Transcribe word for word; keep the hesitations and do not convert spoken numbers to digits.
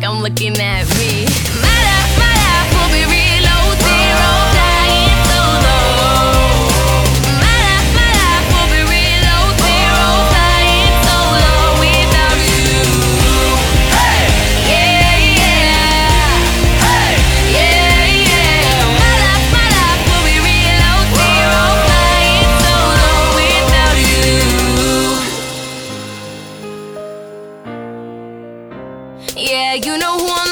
like I'm looking at me. My life, my life will be real low zero, flying solo. My life, my life will be real low zero, flying solo without you. Hey, yeah, yeah. Hey, yeah, yeah. My life, my life will be real low zero, flying solo without you. Yeah, you know who